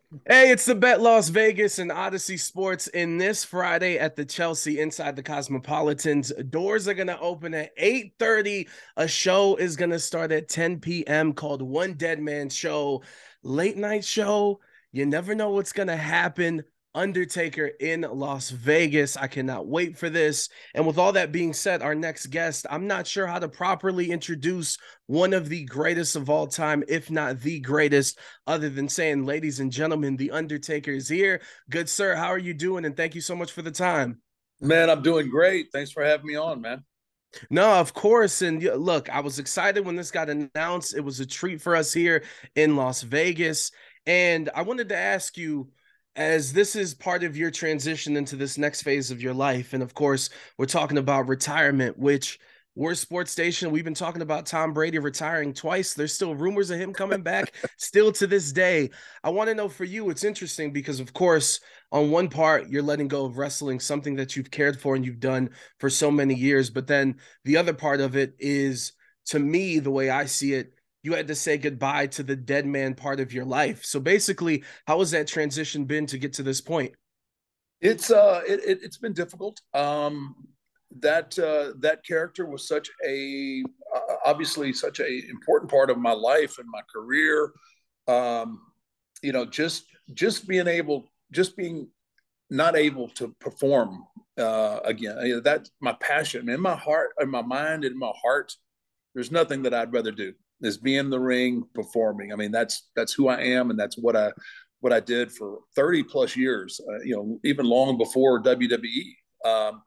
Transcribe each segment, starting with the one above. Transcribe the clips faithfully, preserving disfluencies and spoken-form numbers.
Hey, it's the Bet Las Vegas and Odyssey Sports. In this Friday at the Chelsea inside the Cosmopolitans, doors are going to open at eight thirty. A show is going to start at ten p m called One Dead Man Show. Late night show. You never know what's going to happen. Undertaker in Las Vegas. I cannot wait for this. And with all that being said, our next guest, I'm not sure how to properly introduce one of the greatest of all time, if not the greatest, other than saying, ladies and gentlemen, The Undertaker is here. Good sir, how are you doing? And thank you so much for the time. Man, I'm doing great. Thanks for having me on, man. No, of course. And look, I was excited when this got announced. It was a treat for us here in Las Vegas. And I wanted to ask you, as this is part of your transition into this next phase of your life, and of course, we're talking about retirement, which we're a sports station. We've been talking about Tom Brady retiring twice. There's still rumors of him coming back, still to this day. I want to know for you, it's interesting because, of course, on one part, you're letting go of wrestling, something that you've cared for and you've done for so many years. But then the other part of it is, to me, the way I see it, you had to say goodbye to the dead man part of your life. So basically, how has that transition been to get to this point? It's uh, it, it, it's been difficult. Um, that uh, that character was such a uh, obviously such a important part of my life and my career. Um, you know, just just being able, just being not able to perform uh, again. You know, that's my passion in my heart, in my mind, in my heart. There's nothing that I'd rather do is be in the ring performing. I mean, that's that's who I am, and that's what I what I did for thirty plus years. Uh, you know, even long before W W E. Um,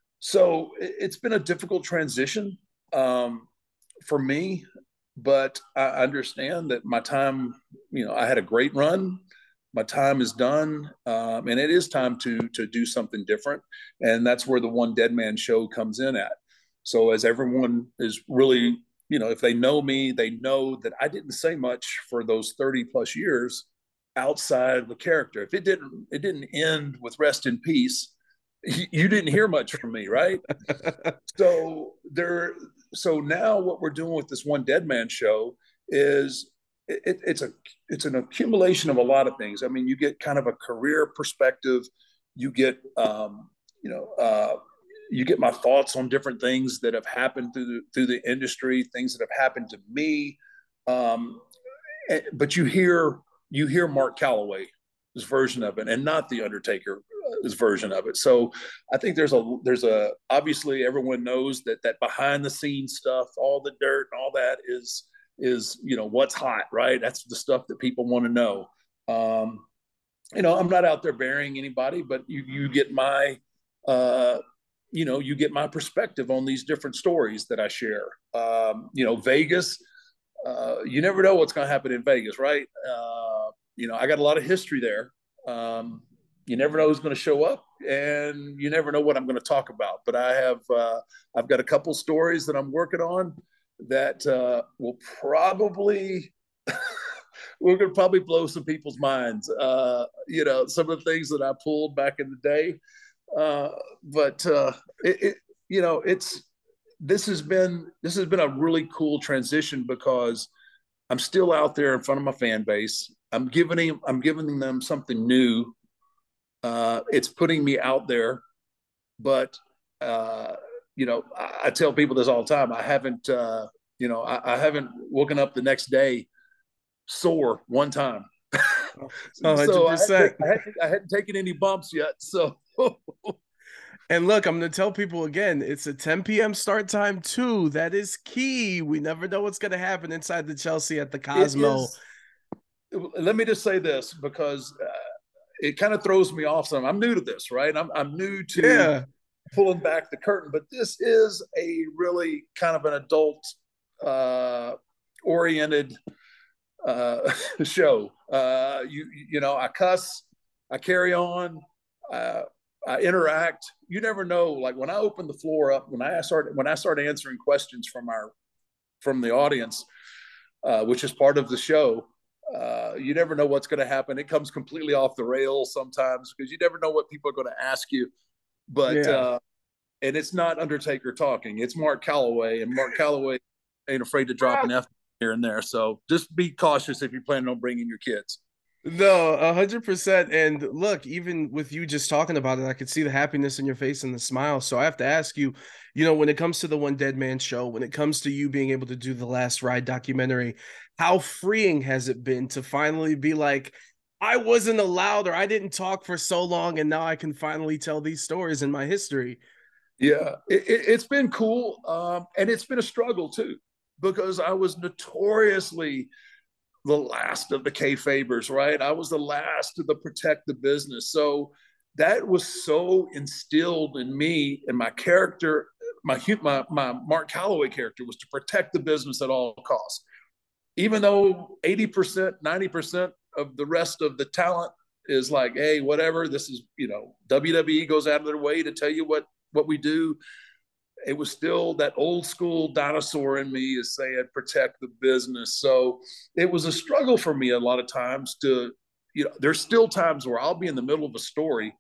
so it, it's been a difficult transition um, for me, but I understand that my time. You know, I had a great run. My time is done, um, and it is time to to do something different, and that's where the One Dead Man Show comes in at. So as everyone is really, you know, if they know me, they know that I didn't say much for those thirty plus years outside of the character. If it didn't, it didn't end with rest in peace. You didn't hear much from me, right? So there, so now what we're doing with this One Dead Man Show is it, it's a it's an accumulation of a lot of things. I mean, you get kind of a career perspective, you get um, you know uh, you get my thoughts on different things that have happened through the, through the industry, things that have happened to me. Um, but you hear you hear Mark Calloway's version of it, and not the Undertaker's version of it. So I think there's a there's a obviously everyone knows that that behind the scenes stuff, all the dirt and all that is is you know what's hot, right? That's the stuff that people want to know. Um, you know, I'm not out there burying anybody, but you you get my uh, you know you get my perspective on these different stories that I share. Um, you know, Vegas, uh, you never know what's going to happen in Vegas, right? Uh, you know, I got a lot of history there. Um, you never know who's going to show up, and you never know what I'm going to talk about. But I have, uh, I've got a couple stories that I'm working on that uh, will probably, we're going to probably blow some people's minds. Uh, you know, some of the things that I pulled back in the day. Uh, but uh, it, it, you know, it's this has been this has been a really cool transition because I'm still out there in front of my fan base. I'm giving them I'm giving them something new. Uh, it's putting me out there, but uh, you know, I, I tell people this all the time. I haven't uh, you know I, I haven't woken up the next day sore one time. So I hadn't, take, one hundred percent. I, hadn't, I hadn't taken any bumps yet. So And look, I'm going to tell people again, it's a ten p m start time too. That is key. We never know what's going to happen inside the Chelsea at the it Cosmo. is. Let me just say this because uh, it kind of throws me off some. I'm new to this, right? I'm I'm new to Yeah. pulling back the curtain, but this is a really kind of an adult uh, oriented uh, show. Uh, you you know, I cuss, I carry on, uh, I interact. You never know. Like when I open the floor up, when I start when I start answering questions from our from the audience, uh, which is part of the show. Uh, you never know what's going to happen. It comes completely off the rails sometimes because you never know what people are going to ask you. But Yeah. uh, and it's not Undertaker talking; it's Mark Calloway, and Mark Calloway ain't afraid to drop an F here and there. So just be cautious if you're planning on bringing your kids. No, a hundred percent. And look, even with you just talking about it, I could see the happiness in your face and the smile. So I have to ask you, you know, when it comes to the One Dead Man show, when it comes to you being able to do the Last Ride documentary, how freeing has it been to finally be like, I wasn't allowed or I didn't talk for so long, and now I can finally tell these stories in my history. Yeah, it, it, it's been cool, um, and it's been a struggle too, because I was notoriously the last of the kayfabers, right? I was the last to the protect the business. So that was so instilled in me and my character. My, my my Mark Calloway character was to protect the business at all costs, even though eighty percent, ninety percent of the rest of the talent is like, hey, whatever. This is, you know, W W E goes out of their way to tell you what what we do. It was still that old school dinosaur in me is saying protect the business. So it was a struggle for me a lot of times to, you know, there's still times where I'll be in the middle of a story,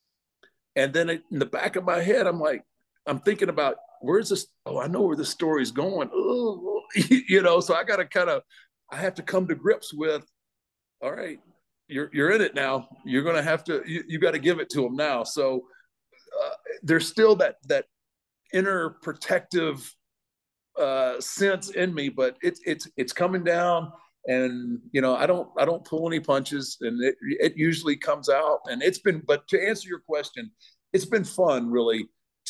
and then it, in the back of my head, I'm like, I'm thinking about where's this? Oh, I know where this story is going. Oh, you know, so I got to kind of, I have to come to grips with, all right, you're you're in it now. You're gonna have to, you, you got to give it to them now. So uh, there's still that that inner protective uh, sense in me, but it's it's it's coming down, and you know I don't I don't pull any punches, and it it usually comes out, and it's been. But to answer your question, it's been fun really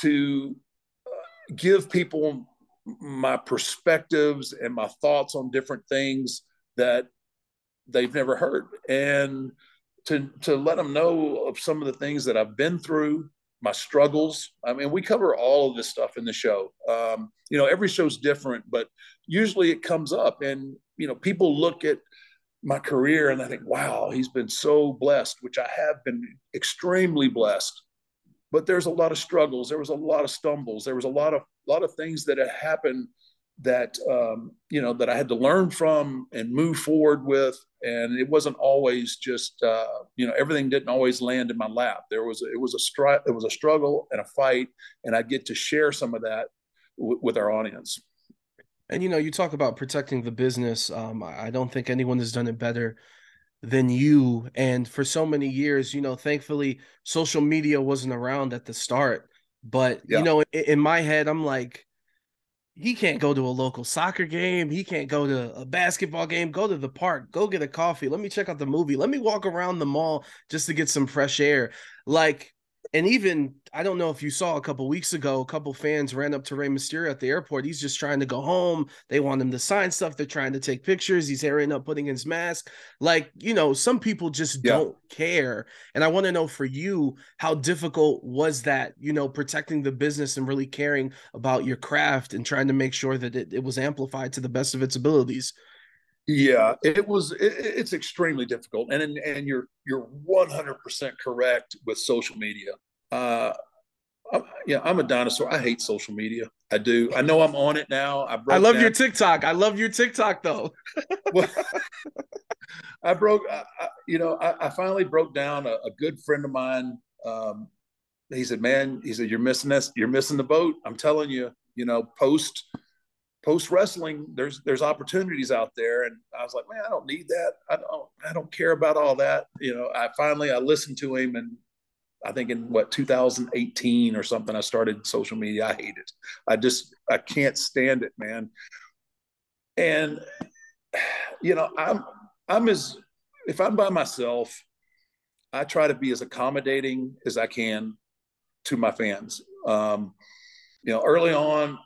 to uh, give people my perspectives and my thoughts on different things that they've never heard, and to to let them know of some of the things that I've been through, my struggles. I mean, we cover all of this stuff in the show. Um, you know, every show's different, but usually it comes up, and you know, people look at my career and I think, wow, he's been so blessed, which I have been extremely blessed. But there's a lot of struggles. There was a lot of stumbles. There was a lot of a lot of things that had happened that um, you know that I had to learn from and move forward with. And it wasn't always just uh, you know everything didn't always land in my lap. There was it was a stri- it was a struggle and a fight, and I get to share some of that w- with our audience. And you know, you talk about protecting the business. Um, I don't think anyone has done it better than you. And for so many years, you know, thankfully, social media wasn't around at the start. But you Yeah, know, in, in my head, I'm like, he can't go to a local soccer game. He can't go to a basketball game. Go to the park. Go get a coffee. Let me check out the movie. Let me walk around the mall just to get some fresh air. Like, and even I don't know if you saw a couple weeks ago, a couple fans ran up to Rey Mysterio at the airport. He's just trying to go home. They want him to sign stuff. They're trying to take pictures. He's hurrying up, putting his mask. Like, you know, some people just yeah. don't care. And I want to know for you, how difficult was that, you know, protecting the business and really caring about your craft and trying to make sure that it, it was amplified to the best of its abilities? Yeah, it was. It, it's extremely difficult, and and you're you're one hundred percent correct with social media. Uh, I'm, yeah, I'm a dinosaur. I hate social media. I do. I know I'm on it now. I I broke love down. your TikTok. I love your TikTok though. Well, I broke. I, I, you know, I, I finally broke down. A, a good friend of mine. Um, he said, "Man," he said, "You're missing this. You're missing the boat. I'm telling you. You know, post post wrestling, there's there's opportunities out there." And I was like, "Man, I don't need that. I don't. I don't care about all that." You know, I finally I listened to him, and I think in what two thousand eighteen or something, I started social media. I hate it. I just I can't stand it, man. And you know, I'm I'm as if I'm by myself, I try to be as accommodating as I can to my fans. Um, you know, early on,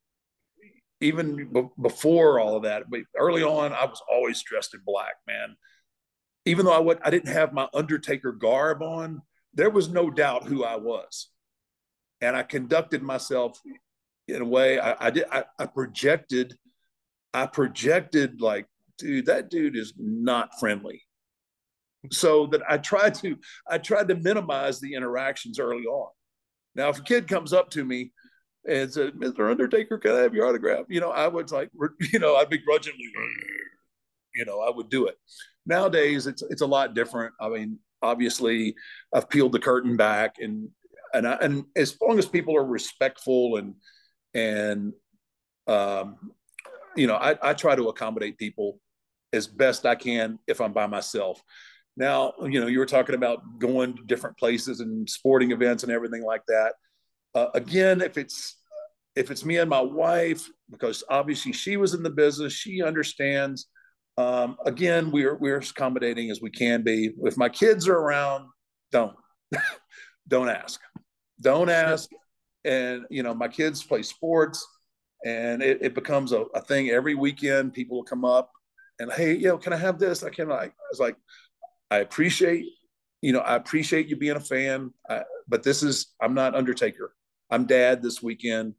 even b- before all of that, but early on, I was always dressed in black, man. Even though I would, I didn't have my Undertaker garb on, there was no doubt who I was, and I conducted myself in a way I, I did. I, I projected, I projected like, dude, that dude is not friendly. So that I tried to, I tried to minimize the interactions early on. Now, if a kid comes up to me and said, "Mister Undertaker, can I have your autograph?" You know, I would like, you know, I'd begrudgingly, you know, I would do it. Nowadays, it's it's a lot different. I mean, obviously, I've peeled the curtain back, and and I, and as long as people are respectful and and um, you know, I, I try to accommodate people as best I can if I'm by myself. Now, you know, you were talking about going to different places and sporting events and everything like that. Uh, again, if it's if it's me and my wife, because obviously she was in the business, she understands. Um, again, we're we're as accommodating as we can be. If my kids are around, don't don't ask, don't Sure. ask. And you know, my kids play sports, and it, it becomes a, a thing every weekend. People will come up and, hey, you know, can I have this? I can. I was like, I appreciate, you know, I appreciate you being a fan, I, but this is, I'm not Undertaker. I'm dad this weekend,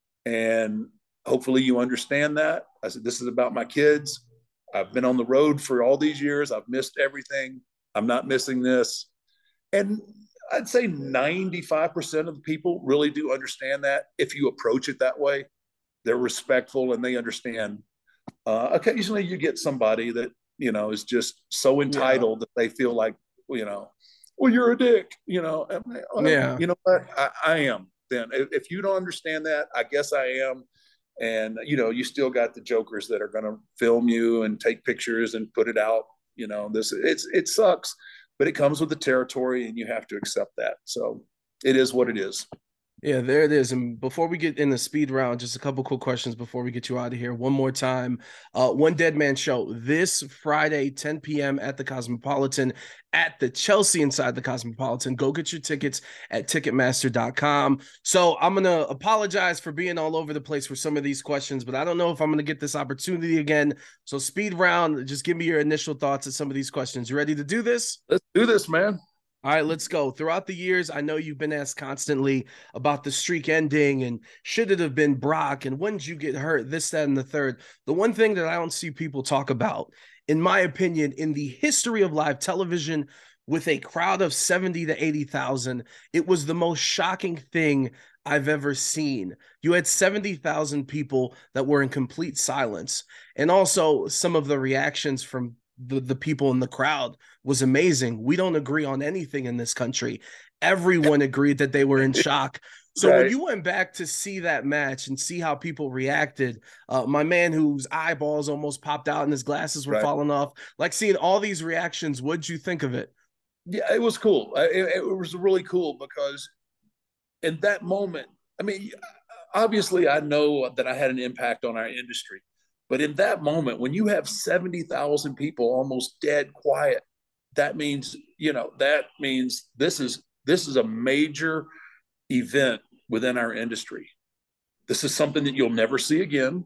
and hopefully you understand that. I said, this is about my kids. I've been on the road for all these years. I've missed everything. I'm not missing this. And I'd say ninety-five percent of the people really do understand that if you approach it that way. They're respectful and they understand. Uh, occasionally you get somebody that, you know, is just so Yeah. entitled that they feel like, you know, well, you're a dick, you know. Well, Yeah. you know what? I, I am. Then if you don't understand that, I guess I am. And you know, you still got the jokers that are going to film you and take pictures and put it out. You know, this it's it sucks, but it comes with the territory, and you have to accept that. So it is what it is. Yeah, there it is. And before we get in the speed round, just a couple quick questions before we get you out of here. One more time. Uh, One Dead Man Show this Friday, ten p.m. at the Cosmopolitan at the Chelsea inside the Cosmopolitan. Go get your tickets at ticketmaster dot com. So I'm going to apologize for being all over the place for some of these questions, but I don't know if I'm going to get this opportunity again. So speed round, just give me your initial thoughts on some of these questions. You ready to do this? Let's do this, man. All right, let's go. Throughout the years, I know you've been asked constantly about the streak ending and should it have been Brock and when did you get hurt, this, that, and the third. The one thing that I don't see people talk about, in my opinion, in the history of live television, with a crowd of seventy to eighty thousand, it was the most shocking thing I've ever seen. You had seventy thousand people that were in complete silence. And also some of the reactions from the, the people in the crowd was amazing. We don't agree on anything in this country. Everyone agreed that they were in shock. So when Right. you went back to see that match and see how people reacted, uh, my man whose eyeballs almost popped out and his glasses were Right. falling off, like seeing all these reactions, what'd you think of it? Yeah, it was cool. It, it was really cool because in that moment, I mean, obviously, I know that I had an impact on our industry, but in that moment, when you have seventy thousand people almost dead quiet, that means, you know, that means this is this is a major event within our industry. This is something that you'll never see again.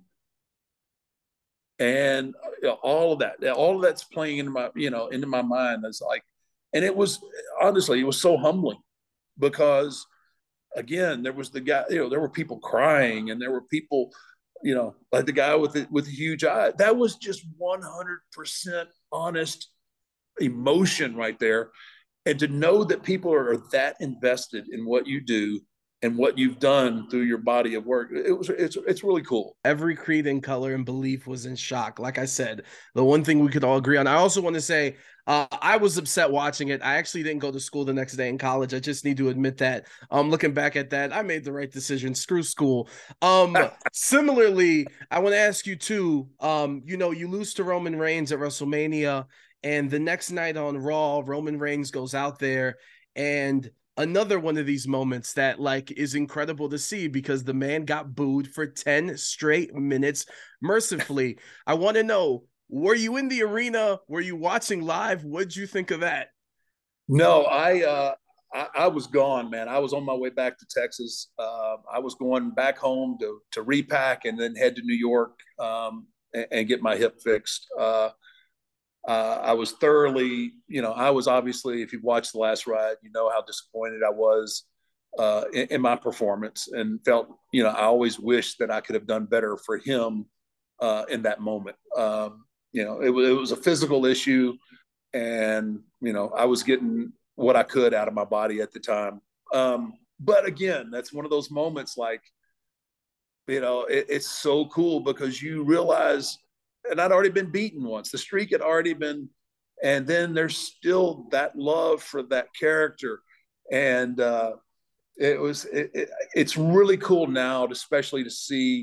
And you know, all of that, all of that's playing into my, you know, into my mind. It's like, and it was honestly, it was so humbling because again, there was the guy, you know, there were people crying and there were people, you know, like the guy with the, with the huge eye. That was just one hundred percent honest emotion right there. And to know that people are that invested in what you do and what you've done through your body of work, it was, it's, it's really cool. Every creed and color and belief was in shock. Like I said, the one thing we could all agree on. I also want to say, uh, I was upset watching it. I actually didn't go to school the next day in college. I just need to admit that. Um, looking back at that, I made the right decision. Screw school. Um, similarly, I want to ask you too. Um, you know, you lose to Roman Reigns at WrestleMania, and the next night on Raw, Roman Reigns goes out there and another one of these moments that like is incredible to see because the man got booed for ten straight minutes mercifully. I want to know, were you in the arena? Were you watching live? What'd you think of that? No, I, uh, I, I was gone, man. I was on my way back to Texas. Uh, I was going back home to to repack and then head to New York um, and, and get my hip fixed. Uh, uh, I was thoroughly, you know, I was obviously, if you've watched the last ride, you know how disappointed I was uh, in, in my performance and felt, you know, I always wished that I could have done better for him uh, in that moment. Um, you know, it was it was a physical issue, and you know, I was getting what I could out of my body at the time. Um, but again, that's one of those moments like, you know, it, it's so cool because you realize, and I'd already been beaten once. The streak had already been, and then there's still that love for that character, and uh, it was. It, it, it's really cool now, especially to see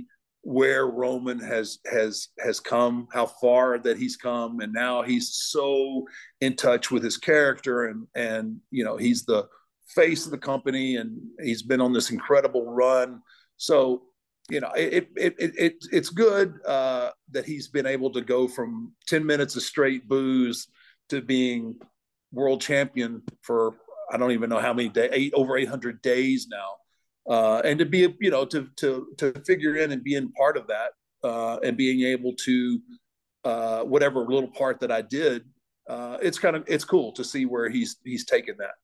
where Roman has has has come, how far that he's come, and now he's so in touch with his character, and and you know he's the face of the company, and he's been on this incredible run. So you know it it it, it it's good uh, that he's been able to go from ten minutes of straight booze to being world champion for I don't even know how many days, eight over eight hundred days now. Uh, and to be, you know, to to to figure in and be in part of that, uh, and being able to uh, whatever little part that I did, uh, it's kind of it's cool to see where he's he's taken that.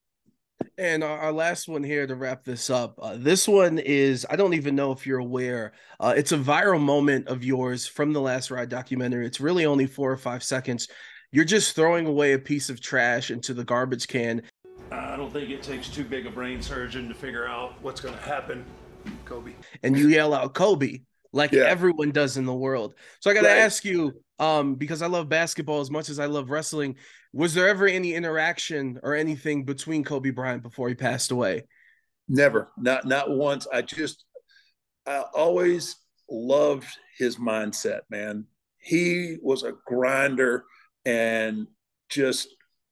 And our, our last one here to wrap this up. Uh, this one is, I don't even know if you're aware. Uh, it's a viral moment of yours from the Last Ride documentary. It's really only four or five seconds. You're just throwing away a piece of trash into the garbage can. I don't think it takes too big a brain surgeon to figure out what's going to happen, Kobe. And you yell out Kobe like Yeah. everyone does in the world. So I got to Right. ask you, um, because I love basketball as much as I love wrestling, was there ever any interaction or anything between Kobe Bryant before he passed away? Never, not not once. I just I always loved his mindset, man. He was a grinder, and just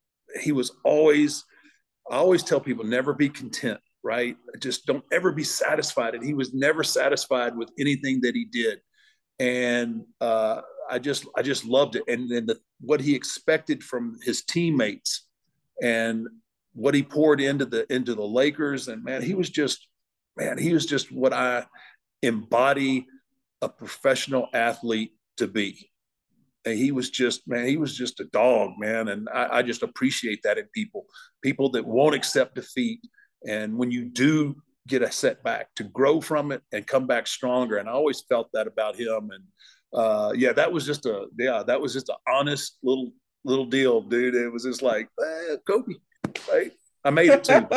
he was always I always tell people never be content, right? Just don't ever be satisfied. And he was never satisfied with anything that he did. And uh, I just I just loved it. And then the, what he expected from his teammates and what he poured into the into the Lakers. And man, he was just man, he was just what I embody a professional athlete to be. And he was just, man, he was just a dog, man. And I, I just appreciate that in people, people that won't accept defeat. And when you do get a setback, to grow from it and come back stronger. And I always felt that about him. And uh, yeah, that was just a, yeah, that was just an honest little, little deal, dude. It was just like, eh, Kobe, right? I made it too.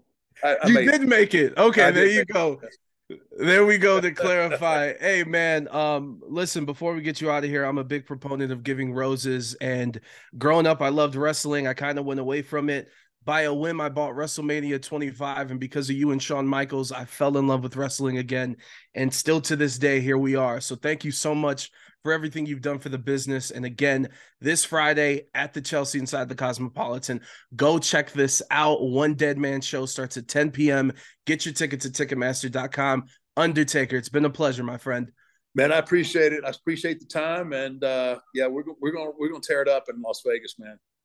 I, I you made did it. make it. Okay, I there did you make go. it. There we go to clarify. Hey man, um, listen, before we get you out of here, I'm a big proponent of giving roses. And growing up, I loved wrestling. I kind of went away from it. By a whim, I bought WrestleMania twenty-five, and because of you and Shawn Michaels, I fell in love with wrestling again. And still to this day, here we are. So thank you so much for everything you've done for the business. And again, this Friday at the Chelsea inside the Cosmopolitan, go check this out. One Dead Man Show starts at ten p.m. Get your tickets at Ticketmaster dot com. Undertaker, it's been a pleasure, my friend. Man, I appreciate it. I appreciate the time. And uh, yeah, we're, we're going we're gonna tear it up in Las Vegas, man.